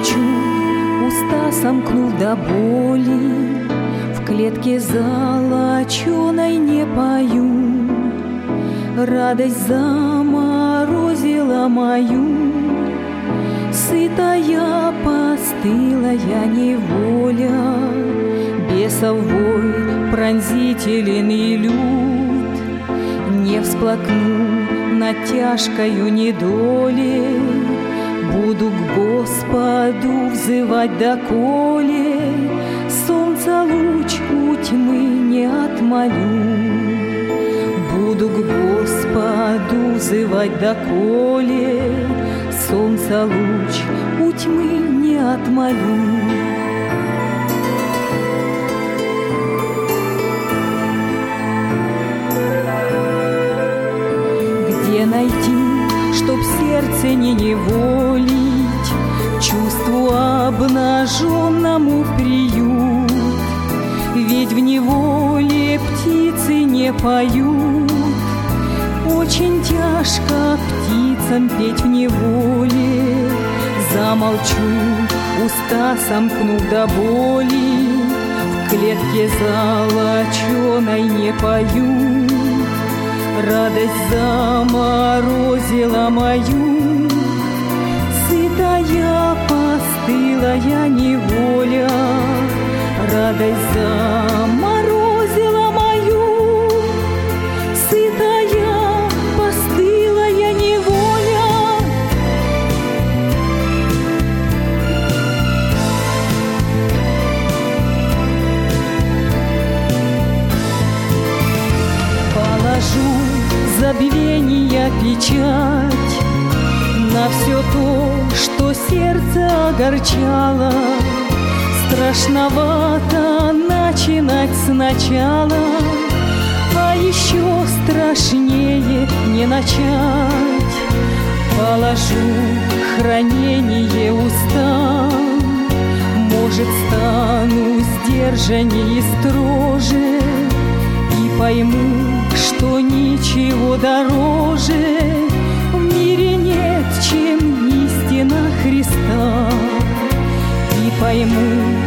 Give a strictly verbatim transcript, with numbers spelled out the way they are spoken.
Замолчу, уста сомкнув до боли, в клетке золоченой не пою. Радость заморозила мою, сытая, постылая неволя. Бесов вой пронзителен и лют, не всплакну над тяжкою недолей. Буду к Господу взывать доколе солнца луч у тьмы не отмолю. Буду к Господу взывать доколе солнца луч у тьмы не отмолю. Где найти, чтоб сердце не неволить, чувству обнаженному приют? Ведь в неволе птицы не поют. Очень тяжко птицам петь в неволе. Замолчу, уста сомкнув до боли, в клетке золоченой не пою. Радость заморозила мою, сытая, постылая неволя. Радость заморозила мою, сытая, постылая неволя. Положу забвения печать на все то, что сердце огорчало. Страшновато начинать сначала, а еще страшнее не начать. Положу хранение устам, может, стану сдержаннее и строже, и пойму, что ничего дороже в мире нет, чем истина Христа. И пойму,